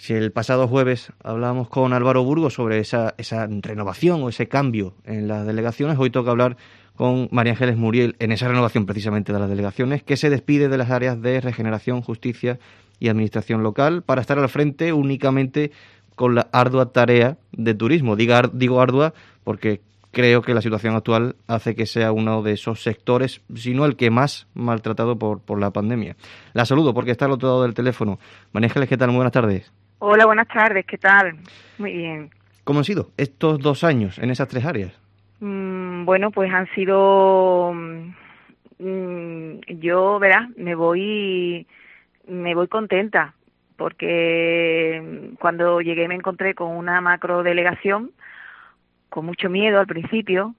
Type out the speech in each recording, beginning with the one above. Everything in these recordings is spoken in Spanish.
Si el pasado jueves hablábamos con Álvaro Burgos sobre esa renovación o ese cambio en las delegaciones, hoy toca hablar con María Ángeles Muriel en esa renovación precisamente de las delegaciones, que se despide de las áreas de regeneración, justicia y administración local para estar al frente únicamente con la ardua tarea de turismo. Digo ardua porque creo que la situación actual hace que sea uno de esos sectores, si no el que más maltratado por la pandemia. La saludo porque está al otro lado del teléfono. María Ángeles, ¿qué tal? Muy buenas tardes. Hola, buenas tardes, ¿qué tal? Muy bien. ¿Cómo han sido estos 2 años en esas 3 áreas? Bueno, pues han sido... yo, verás, me voy contenta, porque cuando llegué me encontré con una macro delegación, con mucho miedo al principio,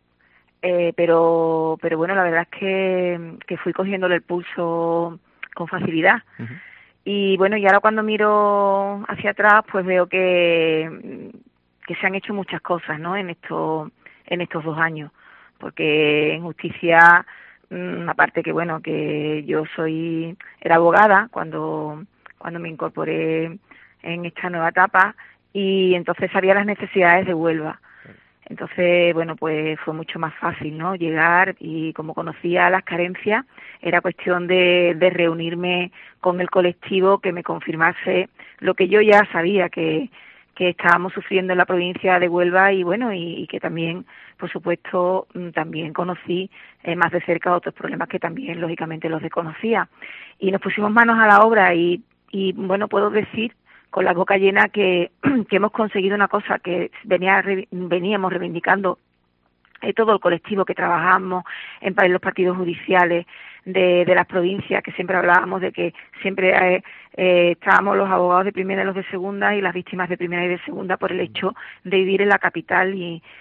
pero bueno, la verdad es que fui cogiéndole el pulso con facilidad. Uh-huh. Y bueno, y ahora cuando miro hacia atrás, pues veo que se han hecho muchas cosas, ¿no? En estos 2 años, porque en justicia, aparte que bueno, que yo era abogada cuando me incorporé en esta nueva etapa, y entonces sabía las necesidades de Huelva. Entonces, bueno, pues fue mucho más fácil, ¿no? Llegar, y como conocía las carencias, era cuestión de reunirme con el colectivo que me confirmase lo que yo ya sabía que estábamos sufriendo en la provincia de Huelva, y bueno, y que también, por supuesto, también conocí más de cerca otros problemas que también, lógicamente, los desconocía. Y nos pusimos manos a la obra y bueno, puedo decir con la boca llena que hemos conseguido una cosa que veníamos reivindicando todo el colectivo que trabajamos en los partidos judiciales de las provincias, que siempre hablábamos de que siempre estábamos los abogados de primera y los de segunda, y las víctimas de primera y de segunda, por el hecho de vivir en la capital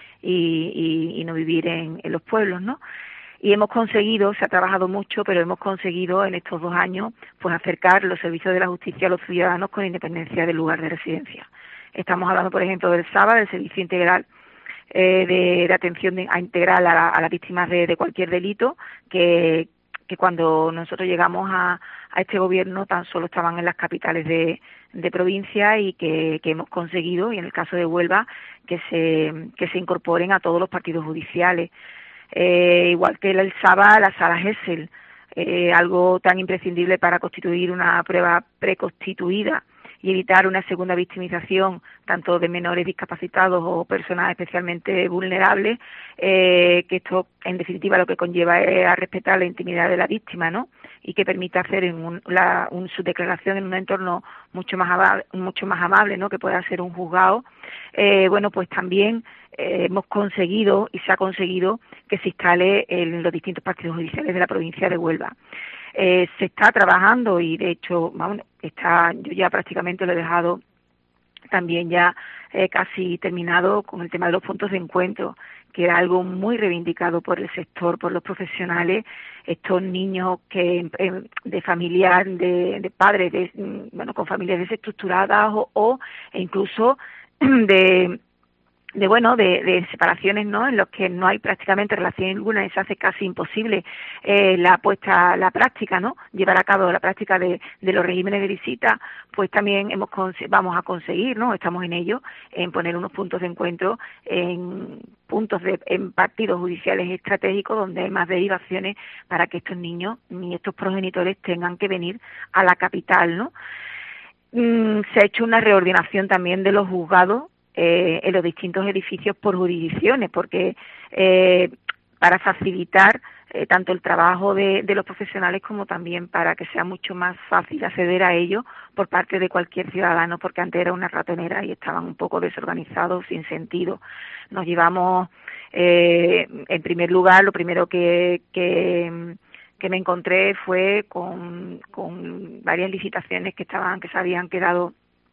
y no vivir en los pueblos, ¿no? Y hemos conseguido, se ha trabajado mucho, pero hemos conseguido en estos 2 años pues acercar los servicios de la justicia a los ciudadanos con independencia del lugar de residencia. Estamos hablando, por ejemplo, del SABA, del Servicio Integral de atención integral a las víctimas de cualquier delito, que cuando nosotros llegamos a este gobierno tan solo estaban en las capitales de provincia, y que hemos conseguido, y en el caso de Huelva, que se incorporen a todos los partidos judiciales. Igual que el SABA, la sala Gesell, algo tan imprescindible para constituir una prueba preconstituida y evitar una segunda victimización tanto de menores discapacitados o personas especialmente vulnerables, que esto en definitiva lo que conlleva es a respetar la intimidad de la víctima, ¿no? Y que permita hacer su declaración en un entorno mucho más amable, ¿no? Que pueda ser un juzgado. Bueno, pues también hemos conseguido, y se ha conseguido, que se instale en los distintos partidos judiciales de la provincia de Huelva. Se está trabajando, y de hecho, yo ya prácticamente lo he dejado también ya casi terminado con el tema de los puntos de encuentro, que era algo muy reivindicado por el sector, por los profesionales. Estos niños que de familias, de padres, con familias desestructuradas o incluso de separaciones, ¿no? En los que no hay prácticamente relación ninguna, y se hace casi imposible la práctica, ¿no? Llevar a cabo la práctica de los regímenes de visita. Pues también vamos a conseguir, ¿no? Estamos en ello, en poner unos puntos de encuentro en partidos judiciales estratégicos donde hay más derivaciones, para que estos niños ni estos progenitores tengan que venir a la capital, ¿no? Se ha hecho una reordenación también de los juzgados en los distintos edificios por jurisdicciones, porque para facilitar tanto el trabajo de los profesionales, como también para que sea mucho más fácil acceder a ellos por parte de cualquier ciudadano, porque antes era una ratonera y estaban un poco desorganizados, sin sentido. Nos llevamos, en primer lugar, lo primero que me encontré fue con varias licitaciones que se habían quedado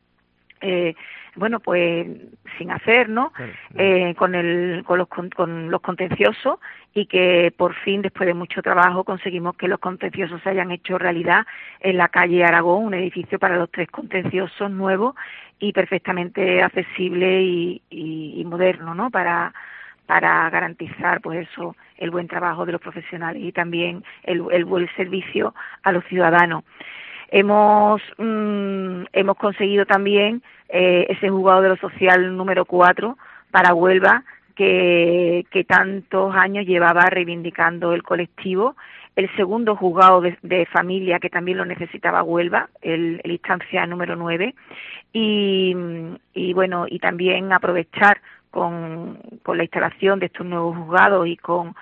pues sin hacer, ¿no? Claro. Con los contenciosos, y que por fin, después de mucho trabajo, conseguimos que los contenciosos se hayan hecho realidad en la calle Aragón, un edificio para los 3 contenciosos nuevos y perfectamente accesible y moderno, ¿no? Para garantizar, pues eso, el buen trabajo de los profesionales y también el buen servicio a los ciudadanos. Hemos conseguido también ese juzgado de lo social número 4 para Huelva, que tantos años llevaba reivindicando el colectivo. El segundo juzgado de familia, que también lo necesitaba Huelva, el instancia número 9, y bueno, y también aprovechar con la instalación de estos nuevos juzgados y con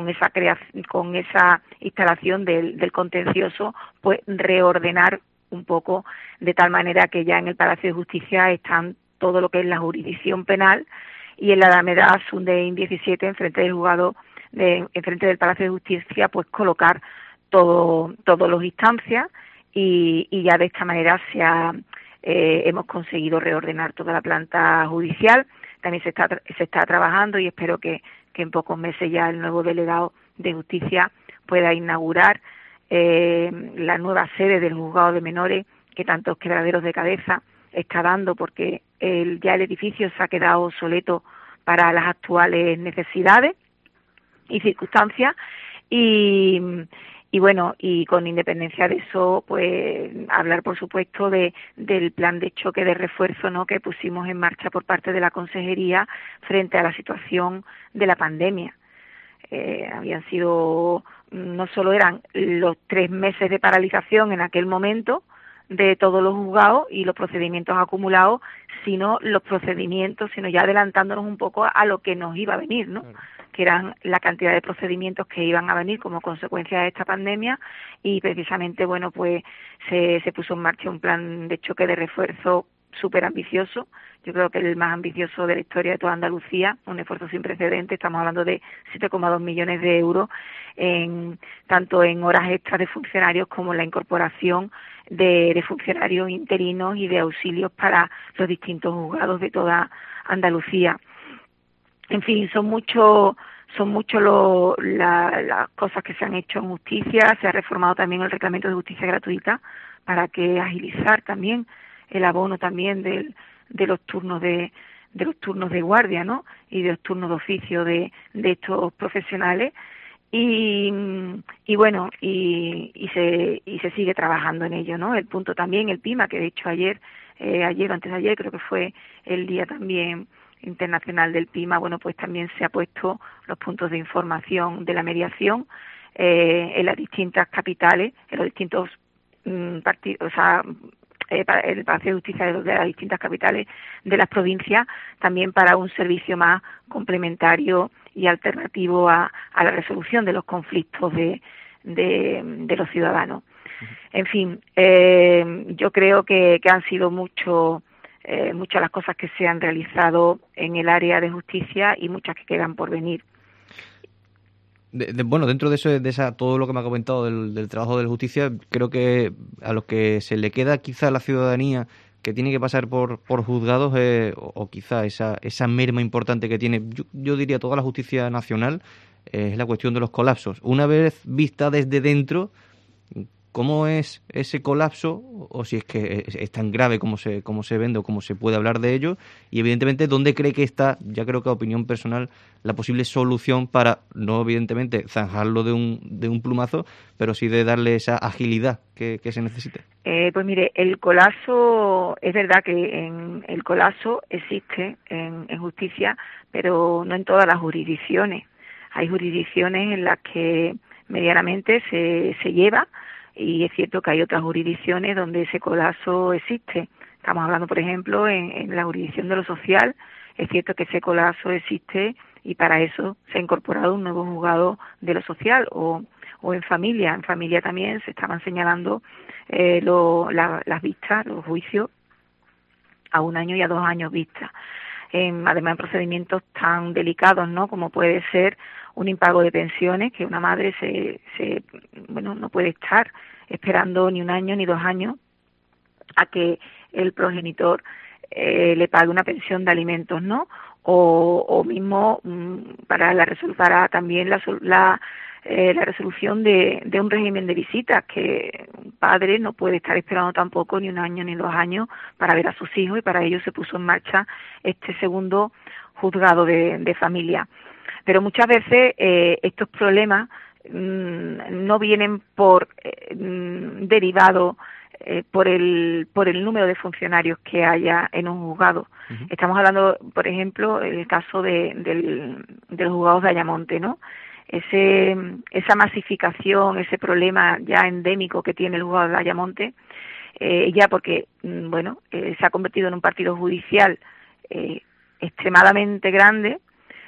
esa instalación del contencioso, pues reordenar un poco de tal manera que ya en el Palacio de Justicia están todo lo que es la jurisdicción penal, y en la Alameda Sundein 17, enfrente del juzgado, enfrente del Palacio de Justicia, pues colocar todas las instancias, y ya de esta manera hemos conseguido reordenar toda la planta judicial. También se está trabajando, y espero que en pocos meses ya el nuevo delegado de Justicia pueda inaugurar la nueva sede del juzgado de menores, que tantos quebraderos de cabeza está dando, porque ya el edificio se ha quedado obsoleto para las actuales necesidades y circunstancias, y bueno, y con independencia de eso, pues hablar por supuesto del plan de choque de refuerzo, ¿no?, que pusimos en marcha por parte de la Consejería frente a la situación de la pandemia. Habían sido, no solo eran los 3 meses de paralización en aquel momento de todos los juzgados y los procedimientos acumulados, sino ya adelantándonos un poco a lo que nos iba a venir, ¿no?, que eran la cantidad de procedimientos que iban a venir como consecuencia de esta pandemia. Y precisamente, bueno, pues se puso en marcha un plan de choque de refuerzo súper ambicioso. Yo creo que el más ambicioso de la historia de toda Andalucía, un esfuerzo sin precedentes. Estamos hablando de 7,2 millones de euros, tanto en horas extras de funcionarios como en la incorporación de funcionarios interinos y de auxilios para los distintos juzgados de toda Andalucía. En fin, son mucho las cosas que se han hecho en justicia. Se ha reformado también el reglamento de justicia gratuita para que agilizar también el abono también de los turnos de guardia, ¿no?, y de los turnos de oficio de estos profesionales. Y bueno, y se sigue trabajando en ello, ¿no? El punto también, el PIMA, que de hecho ayer o antes de ayer, creo que fue el día también internacional del PIMA, bueno, pues también se ha puesto los puntos de información de la mediación en las distintas capitales, en los distintos partidos, o sea, el Palacio de Justicia de las distintas capitales de las provincias, también para un servicio más complementario y alternativo a la resolución de los conflictos de los ciudadanos. En fin, yo creo que han sido muchas las cosas que se han realizado en el área de justicia y muchas que quedan por venir. Bueno, dentro de eso, todo lo que me ha comentado del trabajo de la justicia, creo que a los que se le queda quizá a la ciudadanía que tiene que pasar por juzgados, o quizá esa merma importante que tiene, yo diría toda la justicia nacional, es la cuestión de los colapsos. Una vez vista desde dentro, ¿cómo es ese colapso? O si es que es tan grave como se vende o como se puede hablar de ello. Y evidentemente, ¿dónde cree que está, ya creo que a opinión personal, la posible solución para, no evidentemente zanjarlo de un plumazo, pero sí de darle esa agilidad que se necesite? Pues mire, el colapso, es verdad que el colapso existe en justicia, pero no en todas las jurisdicciones. Hay jurisdicciones en las que medianamente se lleva, y es cierto que hay otras jurisdicciones donde ese colapso existe. Estamos hablando, por ejemplo, en la jurisdicción de lo social. Es cierto que ese colapso existe, y para eso se ha incorporado un nuevo juzgado de lo social, o en familia. En familia también se estaban señalando las vistas, los juicios a 1 año y a 2 años vista. Además, en procedimientos tan delicados, ¿no?, como puede ser un impago de pensiones, que una madre no puede estar esperando ni 1 año ni 2 años a que el progenitor le pague una pensión de alimentos, ¿no? O mismo para también la resolución de un régimen de visitas, que un padre no puede estar esperando tampoco ni 1 año ni 2 años para ver a sus hijos, y para ello se puso en marcha este segundo juzgado de familia. Pero muchas veces estos problemas no vienen por derivados por el número de funcionarios que haya en un juzgado. Uh-huh. Estamos hablando, por ejemplo, el caso de los juzgados de Ayamonte, ¿no? Esa masificación, ese problema ya endémico que tiene el juzgado de Ayamonte, ya porque, se ha convertido en un partido judicial extremadamente grande,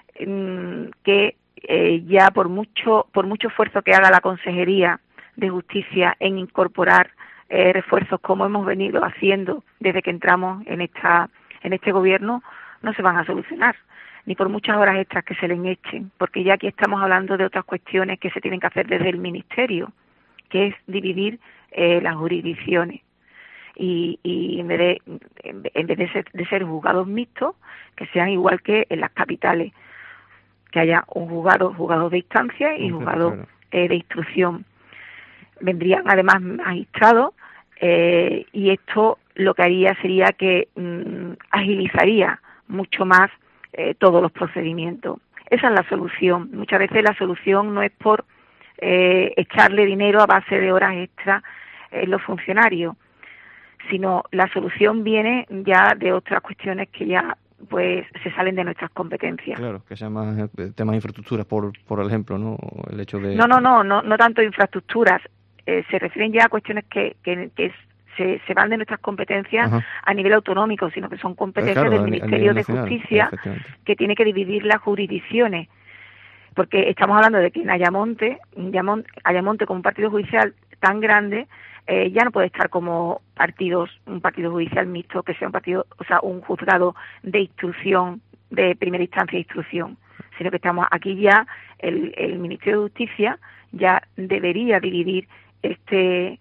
que ya por mucho esfuerzo que haga la Consejería de Justicia en incorporar refuerzos como hemos venido haciendo desde que entramos en este gobierno, no se van a solucionar, ni por muchas horas extras que se les echen, porque ya aquí estamos hablando de otras cuestiones que se tienen que hacer desde el Ministerio, que es dividir las jurisdicciones. Y en vez de ser juzgados mixtos, que sean igual que en las capitales, que haya un juzgado de instancia y juzgado de instrucción. Vendrían además magistrados, y esto lo que haría sería que agilizaría mucho más todos los procedimientos. Esa es la solución. Muchas veces la solución no es por echarle dinero a base de horas extras en los funcionarios, sino la solución viene ya de otras cuestiones que ya pues se salen de nuestras competencias. Claro, que sean más temas de infraestructuras, por ejemplo, ¿no? El hecho de... No tanto infraestructuras. Se refieren ya a cuestiones que se van de nuestras competencias a nivel autonómico, sino que son competencias del Ministerio de Justicia, que tiene que dividir las jurisdicciones. Porque estamos hablando de que en Ayamonte como un partido judicial tan grande, ya no puede estar como un partido judicial mixto, que sea un juzgado de instrucción, de primera instancia de instrucción, sino que estamos aquí ya, el Ministerio de Justicia ya debería dividir este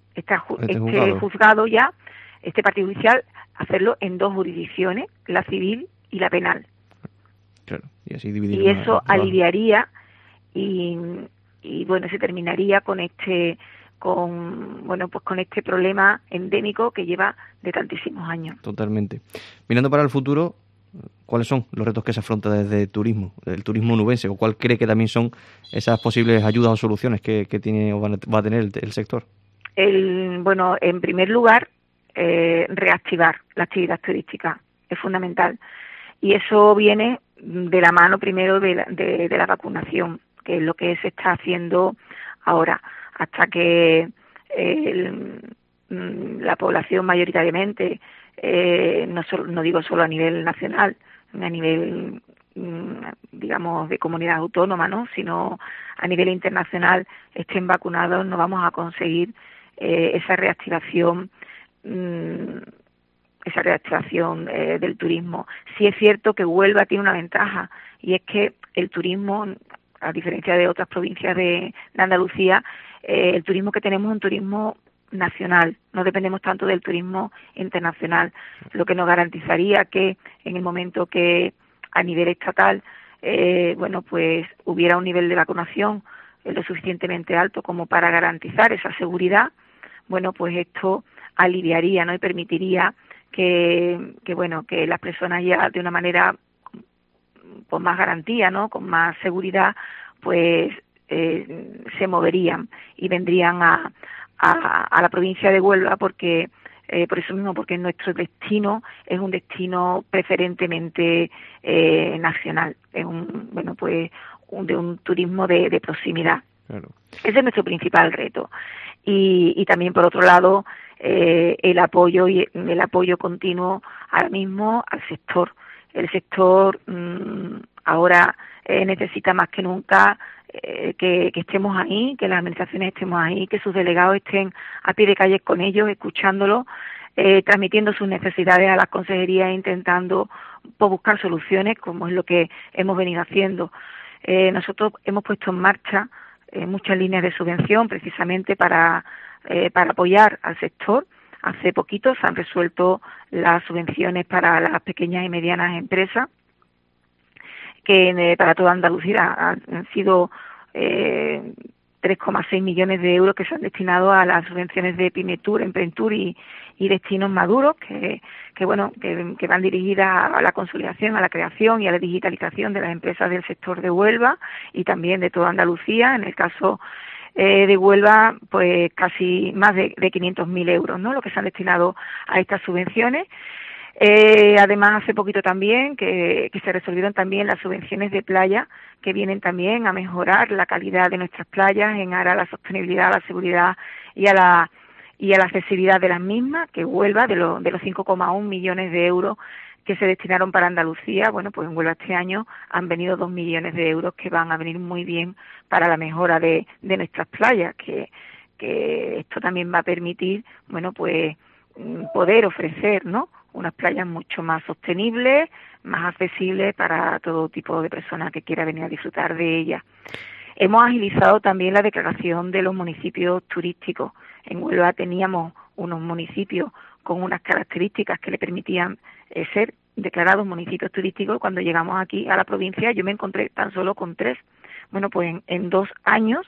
juzgado ya, este partido judicial, hacerlo en dos jurisdicciones, la civil y la penal. Claro, y así dividir. Y eso aliviaría y se terminaría con este problema endémico que lleva de tantísimos años. Totalmente. Mirando para el futuro, ¿cuáles son los retos que se afronta desde el turismo onubense? ¿O cuál cree que también son esas posibles ayudas o soluciones que tiene o va a tener el sector? En primer lugar, reactivar la actividad turística es fundamental. Y eso viene de la mano primero de la vacunación, que es lo que se está haciendo ahora, hasta que la población mayoritariamente, no digo solo a nivel nacional, a nivel de comunidad autónoma, ¿no?, sino a nivel internacional, estén vacunados, no vamos a conseguir esa reactivación del turismo. Sí es cierto que Huelva tiene una ventaja, y es que el turismo, a diferencia de otras provincias de Andalucía, el turismo que tenemos es un turismo nacional, no dependemos tanto del turismo internacional, lo que nos garantizaría que en el momento que a nivel estatal hubiera un nivel de vacunación lo suficientemente alto como para garantizar esa seguridad, esto aliviaría, ¿no?, y permitiría que las personas ya de una manera con más garantía, ¿no?, con más seguridad, se moverían y vendrían a la provincia de Huelva, porque por eso mismo, porque nuestro destino es un destino preferentemente nacional, es de un turismo de proximidad. Claro. Ese es nuestro principal reto. Y también, por otro lado, el apoyo continuo ahora mismo al sector. El sector ahora necesita más que nunca que estemos ahí, que las administraciones estemos ahí, que sus delegados estén a pie de calle con ellos, escuchándolos, transmitiendo sus necesidades a las consejerías, intentando buscar soluciones, como es lo que hemos venido haciendo. Nosotros hemos puesto en marcha muchas líneas de subvención precisamente para apoyar al sector. Hace poquito se han resuelto las subvenciones para las pequeñas y medianas empresas, que para toda Andalucía han sido 3,6 millones de euros que se han destinado a las subvenciones de Pymetur, Emprentur y destinos maduros, que van dirigidas a la consolidación, a la creación y a la digitalización de las empresas del sector de Huelva y también de toda Andalucía. En el caso de Huelva, pues casi más de 500.000 euros, ¿no? Lo que se han destinado a estas subvenciones. Además, hace poquito también que se resolvieron también las subvenciones de playa, que vienen también a mejorar la calidad de nuestras playas en aras a la sostenibilidad, a la seguridad y a la accesibilidad de las mismas, que Huelva, de los 5,1 millones de euros que se destinaron para Andalucía, bueno, pues en Huelva este año han venido 2 millones de euros que van a venir muy bien para la mejora de nuestras playas, que esto también va a permitir, bueno, pues poder ofrecer, ¿no?, unas playas mucho más sostenibles, más accesibles para todo tipo de personas que quiera venir a disfrutar de ellas. Hemos agilizado también la declaración de los municipios turísticos. En Huelva teníamos unos municipios con unas características que le permitían ser declarados municipios turísticos. Cuando llegamos aquí a la provincia yo me encontré tan solo con 3. Bueno, pues en 2 años,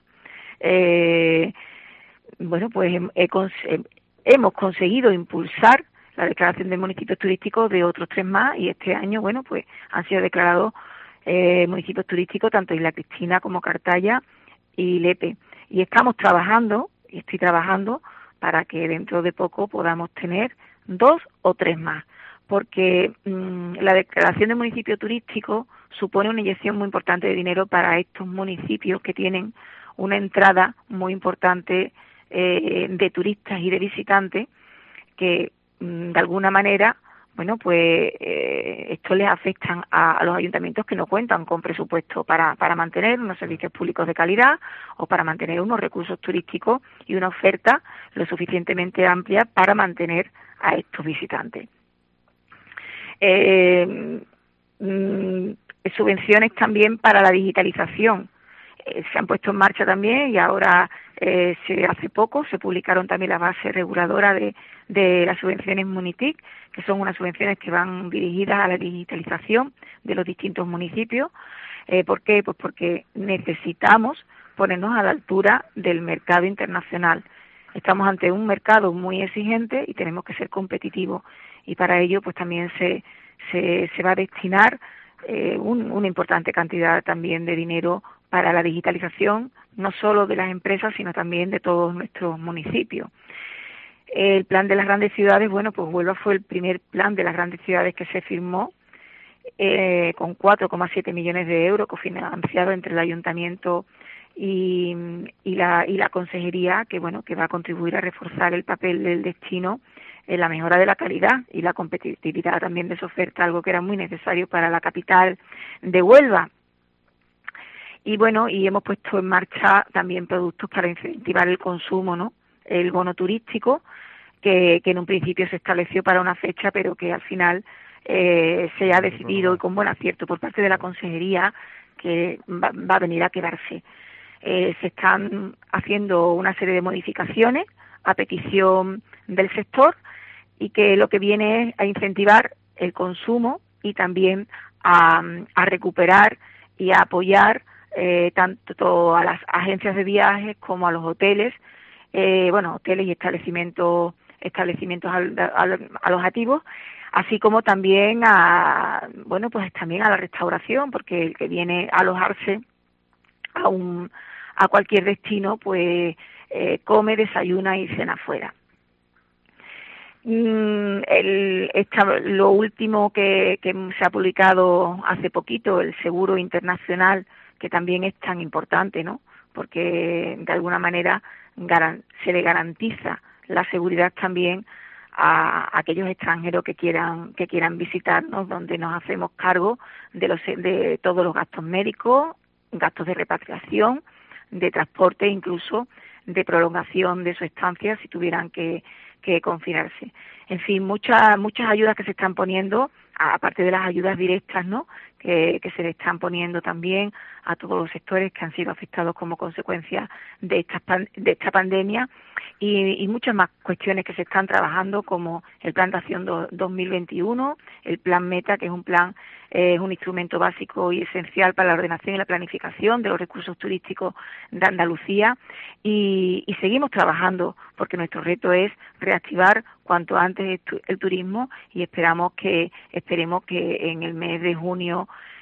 bueno, pues hemos conseguido impulsar la declaración de municipios turísticos de otros 3 más, y este año, bueno, pues han sido declarados municipios turísticos tanto Isla Cristina como Cartaya y Lepe. Y estoy trabajando para que dentro de poco podamos tener 2 o 3 más, porque la declaración de municipio turístico supone una inyección muy importante de dinero para estos municipios que tienen una entrada muy importante de turistas y de visitantes que de alguna manera, bueno, pues esto les afecta a los ayuntamientos que no cuentan con presupuesto para mantener unos servicios públicos de calidad o para mantener unos recursos turísticos y una oferta lo suficientemente amplia para mantener a estos visitantes. Subvenciones también para la digitalización. Se han puesto en marcha también y ahora hace poco se publicaron también las bases reguladoras de las subvenciones Munitic, que son unas subvenciones que van dirigidas a la digitalización de los distintos municipios. ¿Por qué? Pues porque necesitamos ponernos a la altura del mercado internacional. Estamos ante un mercado muy exigente y tenemos que ser competitivos, y para ello pues también se va a destinar una importante cantidad también de dinero para la digitalización, no solo de las empresas, sino también de todos nuestros municipios. El plan de las grandes ciudades, bueno, pues Huelva fue el primer plan de las grandes ciudades que se firmó, con 4,7 millones de euros cofinanciado entre el ayuntamiento y la consejería, que bueno, que va a contribuir a reforzar el papel del destino en la mejora de la calidad y la competitividad también de su oferta, algo que era muy necesario para la capital de Huelva. Y bueno, y hemos puesto en marcha también productos para incentivar el consumo, ¿no? El bono turístico, que en un principio se estableció para una fecha, pero que al final se ha decidido, y con buen acierto por parte de la consejería, que va a venir a quedarse. Se están haciendo una serie de modificaciones a petición del sector, y que lo que viene es a incentivar el consumo y también a recuperar y a apoyar tanto a las agencias de viajes como a los hoteles, hoteles y establecimientos alojativos, así como también también a la restauración, porque el que viene a alojarse a cualquier destino, pues come, desayuna y cena fuera. Lo último que se ha publicado hace poquito, el seguro internacional, que también es tan importante, ¿no? Porque de alguna manera se le garantiza la seguridad también a aquellos extranjeros que quieran visitarnos, donde nos hacemos cargo de todos los gastos médicos, gastos de repatriación, de transporte, incluso de prolongación de su estancia si tuvieran que confinarse. En fin, muchas ayudas que se están poniendo, aparte de las ayudas directas, ¿no?, que se le están poniendo también a todos los sectores que han sido afectados como consecuencia de esta pandemia, y muchas más cuestiones que se están trabajando, como el Plan de Acción 2021, el Plan Meta, que es un instrumento básico y esencial para la ordenación y la planificación de los recursos turísticos de Andalucía, y seguimos trabajando porque nuestro reto es reactivar cuanto antes el turismo, y esperemos que en el mes de junio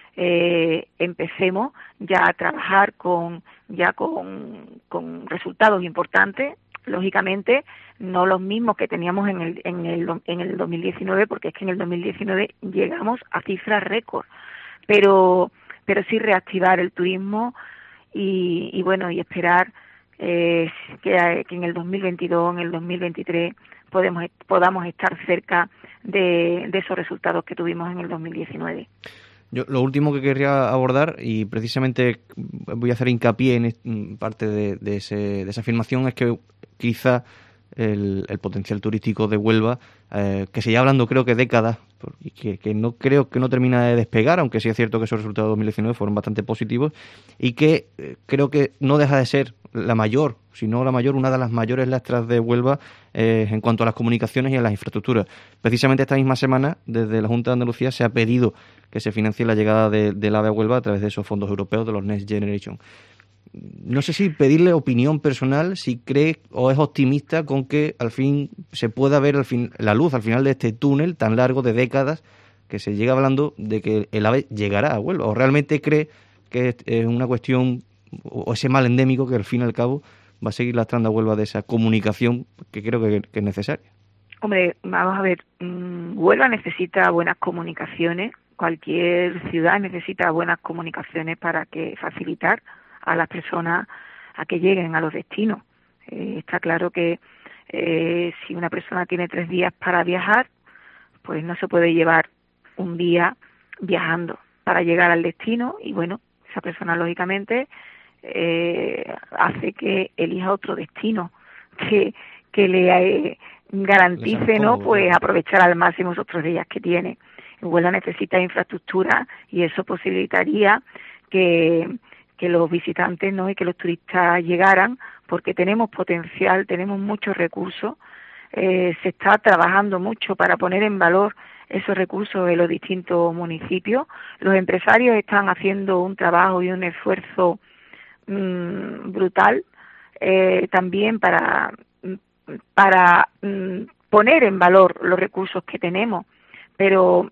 empecemos ya a trabajar con resultados importantes, lógicamente no los mismos que teníamos en el 2019, porque es que en el 2019 llegamos a cifras récord, pero sí reactivar el turismo y bueno, y esperar que en el 2022, en el 2023 podamos estar cerca de esos resultados que tuvimos en el 2019. Yo lo último que querría abordar, y precisamente voy a hacer hincapié en parte de esa afirmación, es que quizá el potencial turístico de Huelva, que se lleva hablando creo que décadas, y que no creo que no termina de despegar, aunque sí es cierto que esos resultados de 2019 fueron bastante positivos, y que creo que no deja de ser la mayor, sino la mayor, una de las mayores lastras de Huelva en cuanto a las comunicaciones y a las infraestructuras. Precisamente esta misma semana, desde la Junta de Andalucía, se ha pedido que se financie la llegada del AVE a Huelva a través de esos fondos europeos, de los Next Generation. No sé si pedirle opinión personal, si cree o es optimista con que al fin se pueda ver la luz al final de este túnel tan largo de décadas que se llega hablando de que el AVE llegará a Huelva, o realmente cree que es una cuestión o ese mal endémico que al fin y al cabo va a seguir lastrando a Huelva de esa comunicación que creo que es necesaria. Hombre, vamos a ver, Huelva necesita buenas comunicaciones, cualquier ciudad necesita buenas comunicaciones para que facilitar a las personas a que lleguen a los destinos. Está claro que si una persona tiene 3 días para viajar, pues no se puede llevar un día viajando para llegar al destino, y bueno, esa persona lógicamente hace que elija otro destino que le garantice, ¿no?, pues aprovechar al máximo esos 3 días que tiene. Huelva necesita infraestructura y eso posibilitaría que los visitantes, ¿no?, y que los turistas llegaran, porque tenemos potencial, tenemos muchos recursos, se está trabajando mucho para poner en valor esos recursos en los distintos municipios. Los empresarios están haciendo un trabajo y un esfuerzo brutal también para poner en valor los recursos que tenemos, pero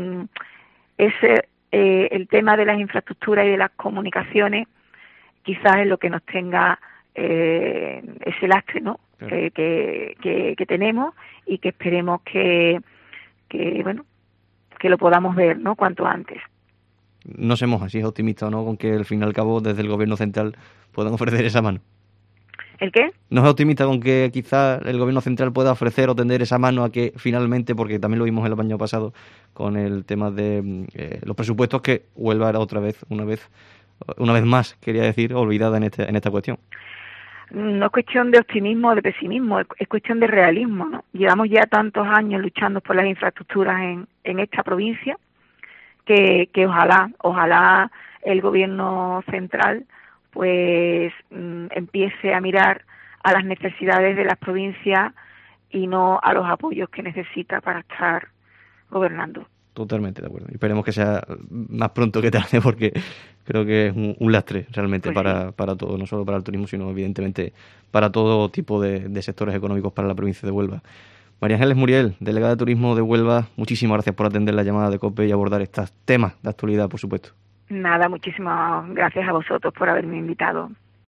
el tema de las infraestructuras y de las comunicaciones quizás es lo que nos tenga ese lastre, ¿no?, claro, que tenemos, y que esperemos que bueno, que lo podamos ver, ¿no?, cuanto antes. No sé, Moja, si es optimista o no con que al fin y al cabo desde el gobierno central puedan ofrecer esa mano. ¿El qué? ¿No es optimista con que quizá el gobierno central pueda ofrecer o tender esa mano a que finalmente, porque también lo vimos el año pasado con el tema de los presupuestos, que Huelva era una vez más, quería decir, olvidada en esta cuestión? No es cuestión de optimismo o de pesimismo, es cuestión de realismo, ¿no? Llevamos ya tantos años luchando por las infraestructuras en esta provincia que ojalá el gobierno central pues empiece a mirar a las necesidades de las provincias y no a los apoyos que necesita para estar gobernando. Totalmente de acuerdo. Esperemos que sea más pronto que tarde, porque creo que es un lastre realmente pues para todo, no solo para el turismo, sino evidentemente para todo tipo de sectores económicos para la provincia de Huelva. María Ángeles Muriel, delegada de Turismo de Huelva, muchísimas gracias por atender la llamada de COPE y abordar estos temas de actualidad, por supuesto. Nada, muchísimas gracias a vosotros por haberme invitado.